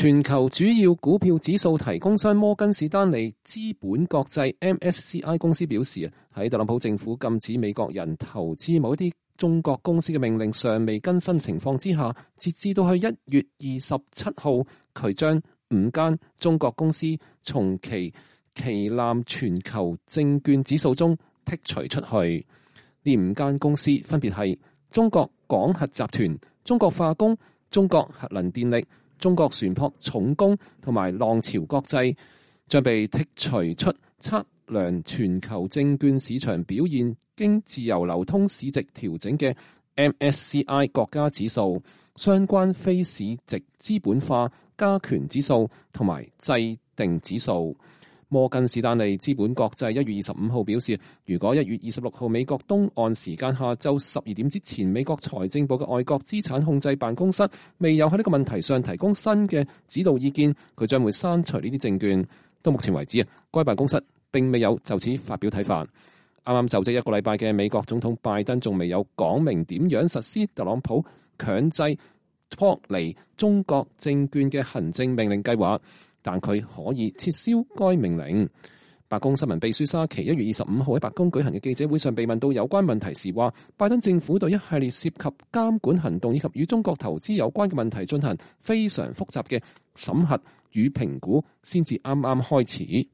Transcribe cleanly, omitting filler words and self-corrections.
全球主要股票指數提供商摩根士丹利資本國際 MSCI 公司表示，喺特朗普政府禁止美國人投資某一啲中國公司嘅命令尚未更新情況之下，截至到去1月27號，佢將5間中國公司從其旗艦全球證券指數中剔除出去。呢5間公司分別係中國廣核集團、中國化工、中國核能電力、中國船舶重工同埋浪潮國際，將被剔除出測量全球證券市場表現經自由流通市值調整嘅 MSCI 國家指數、相關非市值資本化加權指數同埋制定指數。摩根士丹利資本國際1月25號表示，如果1月26號美國東岸時間下晝12點之前，美國財政部嘅外國資產控制辦公室未有喺呢個問題上提供新嘅指導意見，佢將會刪除呢啲證券。到目前為止，該辦公室並未有就此發表睇法。啱啱就職1個禮拜嘅美國總統拜登仲未有講明點樣實施特朗普強制脫離中國證券嘅行政命令計劃，但佢可以撤銷該命令。白宮新聞秘書沙奇1月25號喺白宮舉行嘅記者會上被問到有關問題時話，拜登政府對一系列涉及監管行動以及與中國投資有關嘅問題進行非常複雜嘅審核與評估，先至啱啱開始。